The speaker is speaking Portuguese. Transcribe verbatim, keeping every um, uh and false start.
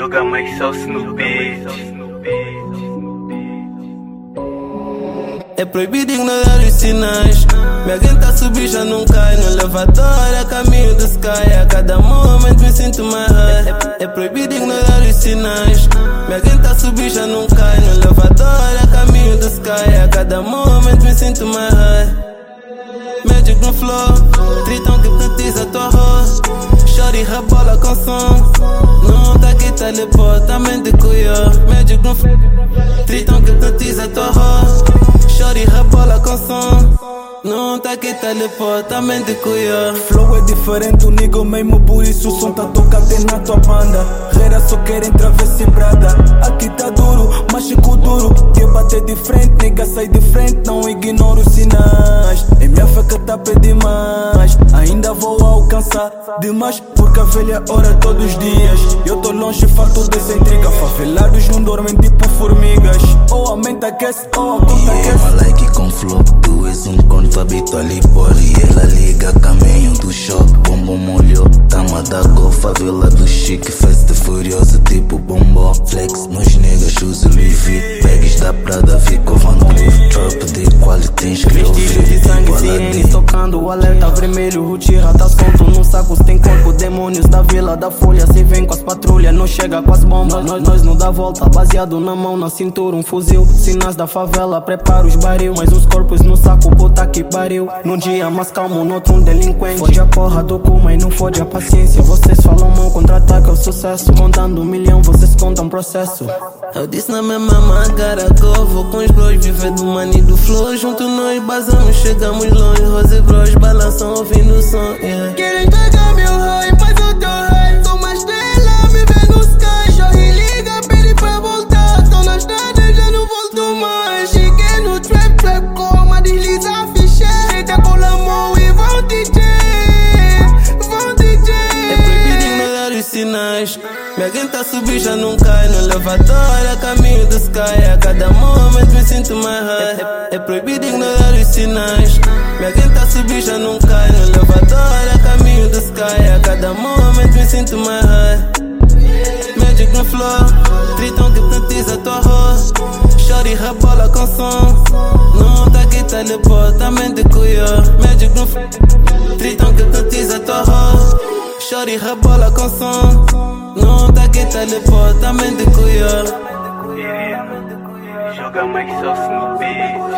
Joga mais salsa no beat. É proibido ignorar os sinais. Minha gente tá subir, já não cai. No elevador, a caminho do sky. A cada momento me sinto mais high. É, é proibido ignorar os sinais. Minha gente tá subir, já não cai. No elevador, a caminho do sky. A cada momento me sinto mais high. Magic no flow, tritão que hipnotiza tua voz. Shorty rebola com som. Não tá aqui, teleporta, mente cuia. Magic no flow, tritão que hipnotiza tua voz. Shorty rebola com som. Não tá aqui, teleporta, mente cuia. Flow é diferente, o nigga mesmo, por isso o som tá tocado na tua banda. Rera só querem travessa e brada. Aqui tá duro, mas chico duro. Que bater de frente, nigga sai de frente. Não ignoro os sinais. Em minha faca tá pé demais. Ainda vou alcançar demais, porque a velha hora todos os dias. Eu tô longe, farto dessa intriga. Favelados não dormem tipo formigas. Ou aumenta aquece, ou a conta aquece. Yeah, like com flow, tu és um corno habitual e por. E ela liga caminho do shopping. Bombom molhou, tama da gol. Favela do chique, festa furiosa tipo bombom. Flex nos negras, uso Louis V. Bags da Prada, fico Van Cleef. Drop de quality, inscreveu. Vestígios de sangue, sirenes tocando o alerta vermelho. Rutira tá solto num saco, tem corpo. Demônios da vila, da folha. Se vem com as patrulhas, não chega com as bombas. Nós, nós não dá volta, baseado na mão, na cintura um fuzil. Sinais da favela, prepara os baril. Mais uns corpos no saco, puta que pariu. Num dia mais calmo, no outro um delinquente. Fode a porra do cu, mas não fode a paciência. Vocês falam mal, contra-ataque é o sucesso. Contando um milhão, vocês contam processo. Eu disse na mesma magara que eu vou com os bros. Viver do money do flow. Junto nós basamos, chegamos longe. Rose bros balançam ouvindo o som, yeah. Querem pegar meu raio, mas eu tô raio. Sou uma estrela, me vê nos cais. Jorge liga, pede pra voltar. Tô na estrada e já não volto mais. Cheguei no trap, trap como a desliza, fichei. Deita com a mão e vão D J. Vão D J. É proibido ignorar os sinais. Minha gente tá subir, já não cai. No elevador, a caminho do sky. A cada momento me sinto mais high. É, é proibido ignorar os sinais. Minha gente tá subir, já não cai. No elevador, a caminho do sky. A cada momento me sinto mais high. Magic no flow, tritão que hipnotiza tua voz. Shorty rebola com som. Não tá aqui, teleporta, mente cuia. Magic no flow, tritão que hipnotiza tua voz. Shorty rebola com som. Não tá aqui, teleporta, mente cuia. Joga mais salsa no beat.